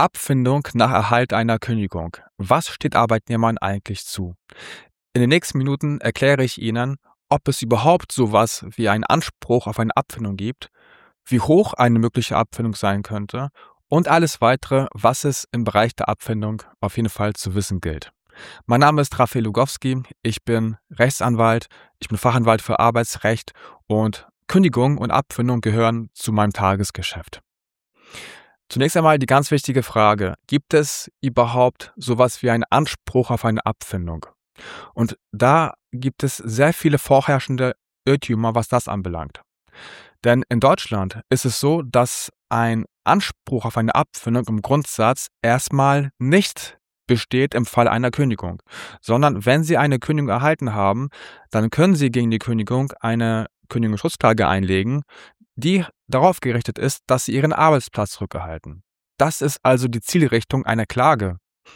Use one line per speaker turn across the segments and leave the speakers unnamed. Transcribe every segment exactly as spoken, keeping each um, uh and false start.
Abfindung nach Erhalt einer Kündigung. Was steht Arbeitnehmern eigentlich zu? In den nächsten Minuten erkläre ich Ihnen, ob es überhaupt sowas wie einen Anspruch auf eine Abfindung gibt, wie hoch eine mögliche Abfindung sein könnte und alles weitere, was es im Bereich der Abfindung auf jeden Fall zu wissen gilt. Mein Name ist Raphael Lugowski, ich bin Rechtsanwalt, ich bin Fachanwalt für Arbeitsrecht und Kündigung und Abfindung gehören zu meinem Tagesgeschäft. Zunächst einmal die ganz wichtige Frage: Gibt es überhaupt sowas wie einen Anspruch auf eine Abfindung? Und da gibt es sehr viele vorherrschende Irrtümer, was das anbelangt. Denn in Deutschland ist es so, dass ein Anspruch auf eine Abfindung im Grundsatz erstmal nicht besteht im Fall einer Kündigung, sondern wenn Sie eine Kündigung erhalten haben, dann können Sie gegen die Kündigung eine Kündigungsschutzklage einlegen, die darauf gerichtet ist, dass Sie Ihren Arbeitsplatz zurückerhalten. Das ist also die Zielrichtung einer Klage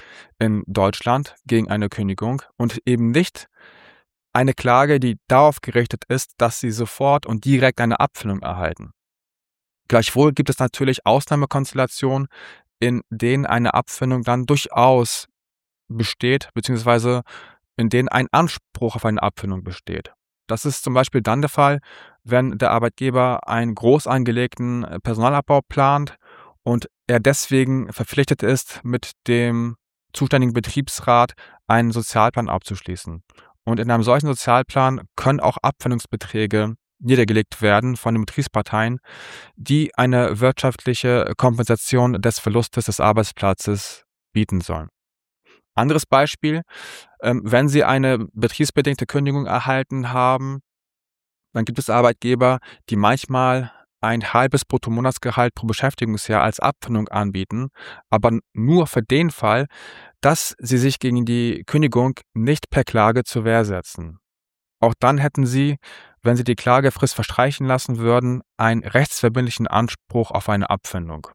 in Deutschland gegen eine Kündigung und eben nicht eine Klage, die darauf gerichtet ist, dass Sie sofort und direkt eine Abfindung erhalten. Gleichwohl gibt es natürlich Ausnahmekonstellationen, in denen eine Abfindung dann durchaus besteht, beziehungsweise in denen ein Anspruch auf eine Abfindung besteht. Das ist zum Beispiel dann der Fall, wenn der Arbeitgeber einen groß angelegten Personalabbau plant und er deswegen verpflichtet ist, mit dem zuständigen Betriebsrat einen Sozialplan abzuschließen. Und in einem solchen Sozialplan können auch Abfindungsbeträge niedergelegt werden von den Betriebsparteien, die eine wirtschaftliche Kompensation des Verlustes des Arbeitsplatzes bieten sollen. Anderes Beispiel: ähm, Wenn Sie eine betriebsbedingte Kündigung erhalten haben, dann gibt es Arbeitgeber, die manchmal ein halbes Bruttomonatsgehalt pro Beschäftigungsjahr als Abfindung anbieten, aber nur für den Fall, dass Sie sich gegen die Kündigung nicht per Klage zur Wehr setzen. Auch dann hätten Sie, wenn Sie die Klagefrist verstreichen lassen würden, einen rechtsverbindlichen Anspruch auf eine Abfindung.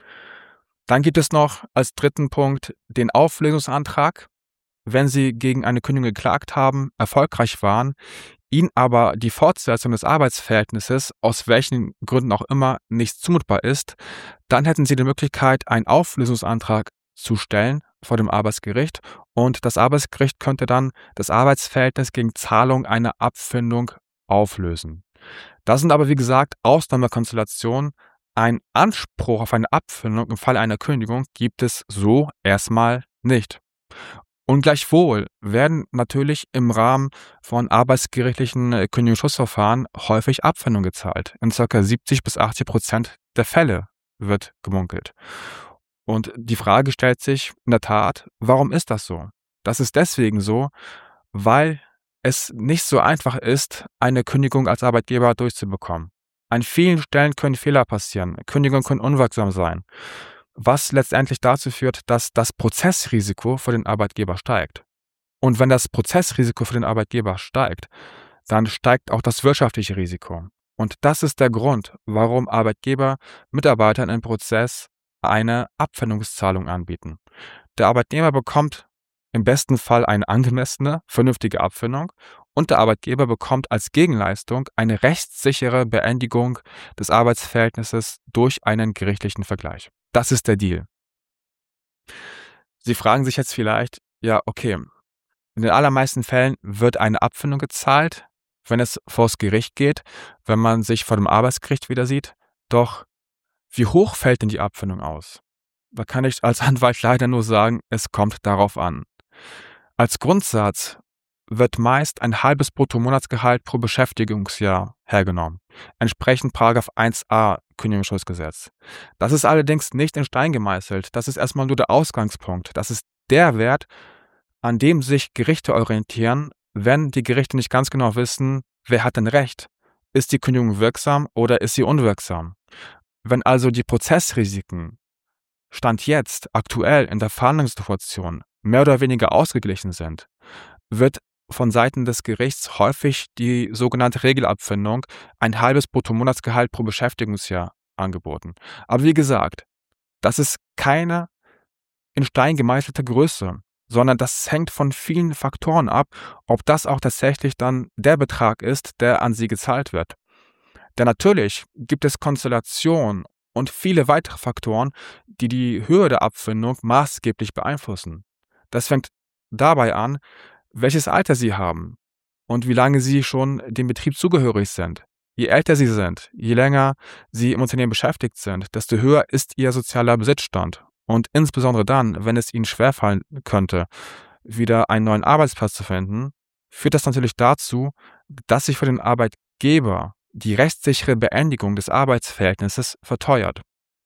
Dann gibt es noch als dritten Punkt den Auflösungsantrag. Wenn Sie gegen eine Kündigung geklagt haben, erfolgreich waren, Ihnen aber die Fortsetzung des Arbeitsverhältnisses aus welchen Gründen auch immer nicht zumutbar ist, dann hätten Sie die Möglichkeit, einen Auflösungsantrag zu stellen vor dem Arbeitsgericht und das Arbeitsgericht könnte dann das Arbeitsverhältnis gegen Zahlung einer Abfindung auflösen. Das sind aber wie gesagt Ausnahmekonstellationen. Ein Anspruch auf eine Abfindung im Falle einer Kündigung gibt es so erstmal nicht. Und gleichwohl werden natürlich im Rahmen von arbeitsgerichtlichen äh, Kündigungsschutzverfahren häufig Abfindungen gezahlt. In ca. siebzig bis achtzig Prozent der Fälle wird gemunkelt. Und die Frage stellt sich in der Tat, warum ist das so? Das ist deswegen so, weil es nicht so einfach ist, eine Kündigung als Arbeitgeber durchzubekommen. An vielen Stellen können Fehler passieren, Kündigungen können unwirksam sein, was letztendlich dazu führt, dass das Prozessrisiko für den Arbeitgeber steigt. Und wenn das Prozessrisiko für den Arbeitgeber steigt, dann steigt auch das wirtschaftliche Risiko. Und das ist der Grund, warum Arbeitgeber Mitarbeitern im Prozess eine Abfindungszahlung anbieten. Der Arbeitnehmer bekommt im besten Fall eine angemessene, vernünftige Abfindung und der Arbeitgeber bekommt als Gegenleistung eine rechtssichere Beendigung des Arbeitsverhältnisses durch einen gerichtlichen Vergleich. Das ist der Deal. Sie fragen sich jetzt vielleicht, ja, okay, in den allermeisten Fällen wird eine Abfindung gezahlt, wenn es vors Gericht geht, wenn man sich vor dem Arbeitsgericht wieder sieht. Doch wie hoch fällt denn die Abfindung aus? Da kann ich als Anwalt leider nur sagen, es kommt darauf an. Als Grundsatz wird meist ein halbes Bruttomonatsgehalt pro Beschäftigungsjahr hergenommen, entsprechend Paragraph eins a Kündigungsschutzgesetz. Das ist allerdings nicht in Stein gemeißelt, das ist erstmal nur der Ausgangspunkt. Das ist der Wert, an dem sich Gerichte orientieren, wenn die Gerichte nicht ganz genau wissen, wer hat denn Recht? Ist die Kündigung wirksam oder ist sie unwirksam? Wenn also die Prozessrisiken Stand jetzt, aktuell in der Verhandlungssituation, mehr oder weniger ausgeglichen sind, wird von Seiten des Gerichts häufig die sogenannte Regelabfindung, ein halbes Bruttomonatsgehalt pro Beschäftigungsjahr, angeboten. Aber wie gesagt, das ist keine in Stein gemeißelte Größe, sondern das hängt von vielen Faktoren ab, ob das auch tatsächlich dann der Betrag ist, der an Sie gezahlt wird. Denn natürlich gibt es Konstellationen und viele weitere Faktoren, die die Höhe der Abfindung maßgeblich beeinflussen. Das fängt dabei an, welches Alter Sie haben und wie lange Sie schon dem Betrieb zugehörig sind. Je älter Sie sind, je länger Sie im Unternehmen beschäftigt sind, desto höher ist Ihr sozialer Besitzstand. Und insbesondere dann, wenn es Ihnen schwerfallen könnte, wieder einen neuen Arbeitsplatz zu finden, führt das natürlich dazu, dass sich für den Arbeitgeber die rechtssichere Beendigung des Arbeitsverhältnisses verteuert.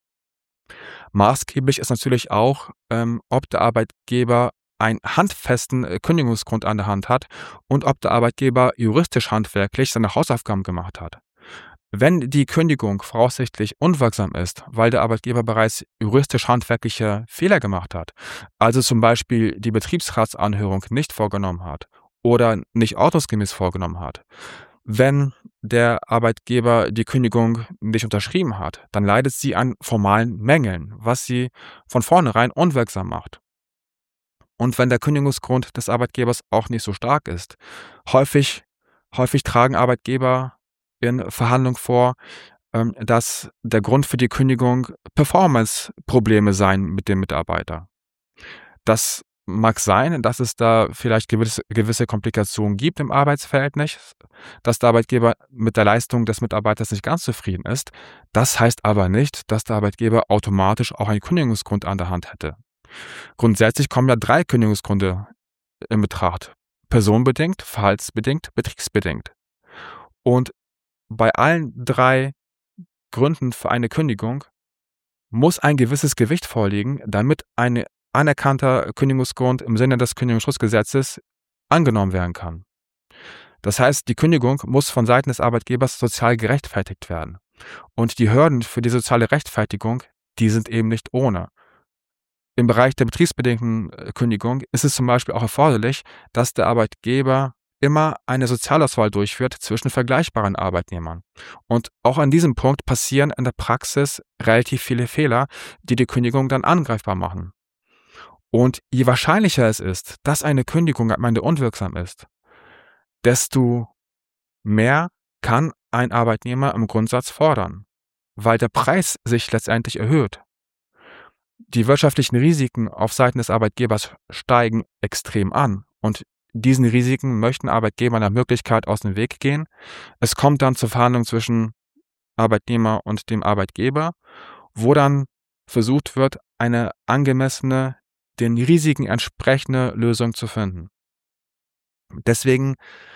Maßgeblich ist natürlich auch, ähm, ob der Arbeitgeber einen handfesten äh, Kündigungsgrund an der Hand hat und ob der Arbeitgeber juristisch handwerklich seine Hausaufgaben gemacht hat. Wenn die Kündigung voraussichtlich unwirksam ist, weil der Arbeitgeber bereits juristisch handwerkliche Fehler gemacht hat, also zum Beispiel die Betriebsratsanhörung nicht vorgenommen hat oder nicht ordnungsgemäß vorgenommen hat, wenn der Arbeitgeber die Kündigung nicht unterschrieben hat, dann leidet sie an formalen Mängeln, was sie von vornherein unwirksam macht. Und wenn der Kündigungsgrund des Arbeitgebers auch nicht so stark ist, häufig, häufig tragen Arbeitgeber in Verhandlungen vor, ähm, dass der Grund für die Kündigung Performance-Probleme seien mit dem Mitarbeiter. Das mag sein, dass es da vielleicht gewisse, gewisse Komplikationen gibt im Arbeitsverhältnis, dass der Arbeitgeber mit der Leistung des Mitarbeiters nicht ganz zufrieden ist. Das heißt aber nicht, dass der Arbeitgeber automatisch auch einen Kündigungsgrund an der Hand hätte. Grundsätzlich kommen ja drei Kündigungsgründe in Betracht: personenbedingt, verhaltsbedingt, betriebsbedingt. Und bei allen drei Gründen für eine Kündigung muss ein gewisses Gewicht vorliegen, damit ein anerkannter Kündigungsgrund im Sinne des Kündigungsschutzgesetzes angenommen werden kann. Das heißt, die Kündigung muss von Seiten des Arbeitgebers sozial gerechtfertigt werden. Und die Hürden für die soziale Rechtfertigung, die sind eben nicht ohne. Im Bereich der betriebsbedingten Kündigung ist es zum Beispiel auch erforderlich, dass der Arbeitgeber immer eine Sozialauswahl durchführt zwischen vergleichbaren Arbeitnehmern. Und auch an diesem Punkt passieren in der Praxis relativ viele Fehler, die die Kündigung dann angreifbar machen. Und je wahrscheinlicher es ist, dass eine Kündigung am Ende unwirksam ist, desto mehr kann ein Arbeitnehmer im Grundsatz fordern, weil der Preis sich letztendlich erhöht. Die wirtschaftlichen Risiken auf Seiten des Arbeitgebers steigen extrem an und diesen Risiken möchten Arbeitgeber nach Möglichkeit aus dem Weg gehen. Es kommt dann zur Verhandlung zwischen Arbeitnehmer und dem Arbeitgeber, wo dann versucht wird, eine angemessene, den Risiken entsprechende Lösung zu finden. Deswegen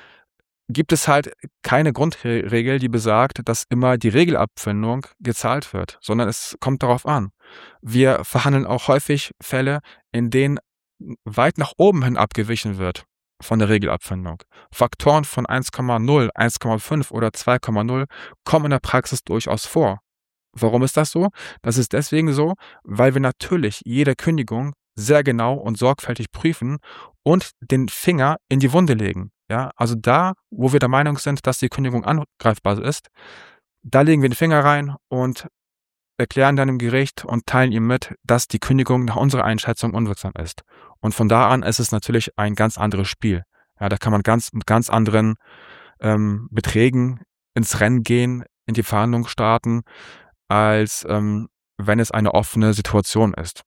gibt es halt keine Grundregel, die besagt, dass immer die Regelabfindung gezahlt wird, sondern es kommt darauf an. Wir verhandeln auch häufig Fälle, in denen weit nach oben hin abgewichen wird von der Regelabfindung. Faktoren von eins Komma null, eins Komma fünf oder zwei Komma null kommen in der Praxis durchaus vor. Warum ist das so? Das ist deswegen so, weil wir natürlich jede Kündigung sehr genau und sorgfältig prüfen und den Finger in die Wunde legen. Ja, also da, wo wir der Meinung sind, dass die Kündigung angreifbar ist, da legen wir den Finger rein und erklären dann dem Gericht und teilen ihm mit, dass die Kündigung nach unserer Einschätzung unwirksam ist. Und von da an ist es natürlich ein ganz anderes Spiel. Ja, da kann man ganz mit ganz anderen ähm, Beträgen ins Rennen gehen, in die Verhandlungen starten, als ähm, wenn es eine offene Situation ist.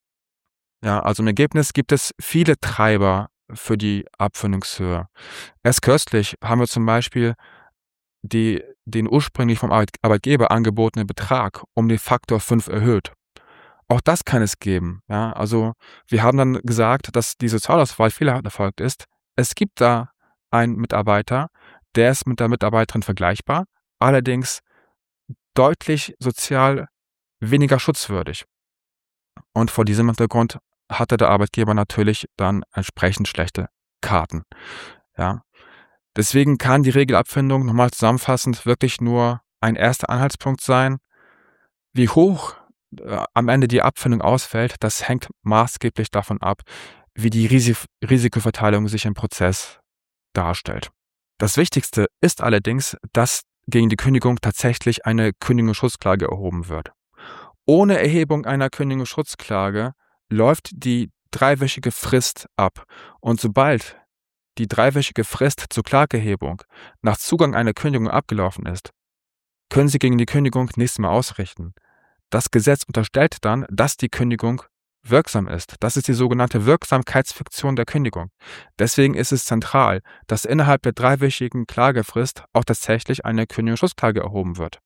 Ja, also im Ergebnis gibt es viele Treiber für die Abfindungshöhe. Erst kürzlich haben wir zum Beispiel die, den ursprünglich vom Arbeit, Arbeitgeber angebotenen Betrag um den Faktor fünf erhöht. Auch das kann es geben. Ja, also wir haben dann gesagt, dass die Sozialauswahl fehlerhaft erfolgt ist. Es gibt da einen Mitarbeiter, der ist mit der Mitarbeiterin vergleichbar, allerdings deutlich sozial weniger schutzwürdig. Und vor diesem Hintergrund hatte der Arbeitgeber natürlich dann entsprechend schlechte Karten. Ja. Deswegen kann die Regelabfindung nochmal zusammenfassend wirklich nur ein erster Anhaltspunkt sein. Wie hoch äh, am Ende die Abfindung ausfällt, das hängt maßgeblich davon ab, wie die Risik- Risikoverteilung sich im Prozess darstellt. Das Wichtigste ist allerdings, dass gegen die Kündigung tatsächlich eine Kündigungsschutzklage erhoben wird. Ohne Erhebung einer Kündigungsschutzklage läuft die dreiwöchige Frist ab und sobald die dreiwöchige Frist zur Klageerhebung nach Zugang einer Kündigung abgelaufen ist, können Sie gegen die Kündigung nichts mehr ausrichten. Das Gesetz unterstellt dann, dass die Kündigung wirksam ist. Das ist die sogenannte Wirksamkeitsfiktion der Kündigung. Deswegen ist es zentral, dass innerhalb der dreiwöchigen Klagefrist auch tatsächlich eine Kündigungsschutzklage erhoben wird.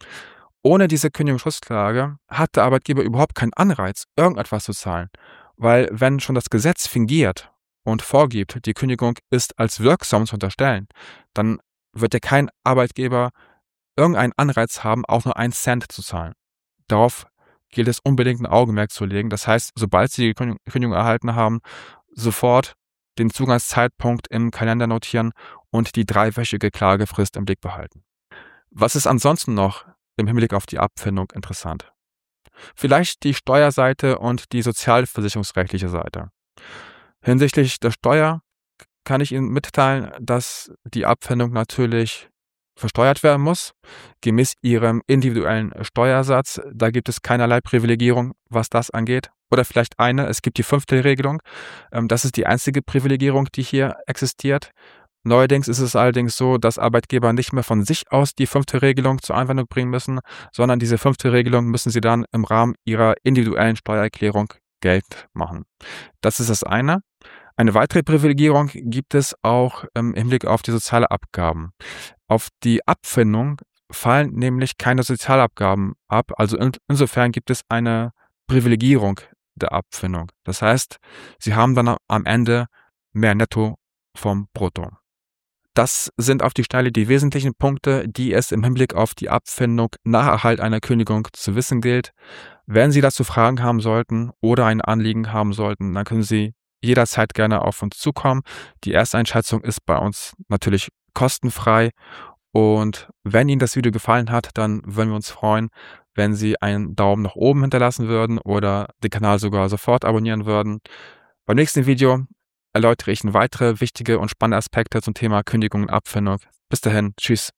Ohne diese Kündigungsschutzklage hat der Arbeitgeber überhaupt keinen Anreiz, irgendetwas zu zahlen, weil wenn schon das Gesetz fingiert und vorgibt, die Kündigung ist als wirksam zu unterstellen, dann wird ja kein Arbeitgeber irgendeinen Anreiz haben, auch nur einen Cent zu zahlen. Darauf gilt es unbedingt ein Augenmerk zu legen. Das heißt, sobald Sie die Kündigung Kündigung erhalten haben, sofort den Zugangszeitpunkt im Kalender notieren und die dreiwöchige Klagefrist im Blick behalten. Was ist ansonsten noch im Hinblick auf die Abfindung interessant? Vielleicht die Steuerseite und die sozialversicherungsrechtliche Seite. Hinsichtlich der Steuer kann ich Ihnen mitteilen, dass die Abfindung natürlich versteuert werden muss, gemäß Ihrem individuellen Steuersatz. Da gibt es keinerlei Privilegierung, was das angeht. Oder vielleicht eine, es gibt die Fünftelregelung. Ähm, das ist die einzige Privilegierung, die hier existiert. Neuerdings ist es allerdings so, dass Arbeitgeber nicht mehr von sich aus die Fünftelregelung zur Anwendung bringen müssen, sondern diese Fünftelregelung müssen sie dann im Rahmen ihrer individuellen Steuererklärung geltend machen. Das ist das eine. Eine weitere Privilegierung gibt es auch im Hinblick auf die soziale Abgaben. Auf die Abfindung fallen nämlich keine Sozialabgaben ab, also in, insofern gibt es eine Privilegierung der Abfindung. Das heißt, Sie haben dann am Ende mehr Netto vom Brutto. Das sind auf die Schnelle die wesentlichen Punkte, die es im Hinblick auf die Abfindung nach Erhalt einer Kündigung zu wissen gilt. Wenn Sie dazu Fragen haben sollten oder ein Anliegen haben sollten, dann können Sie jederzeit gerne auf uns zukommen. Die Ersteinschätzung ist bei uns natürlich kostenfrei. Und wenn Ihnen das Video gefallen hat, dann würden wir uns freuen, wenn Sie einen Daumen nach oben hinterlassen würden oder den Kanal sogar sofort abonnieren würden. Beim nächsten Video erläutere ich weitere wichtige und spannende Aspekte zum Thema Kündigung und Abfindung. Bis dahin, tschüss.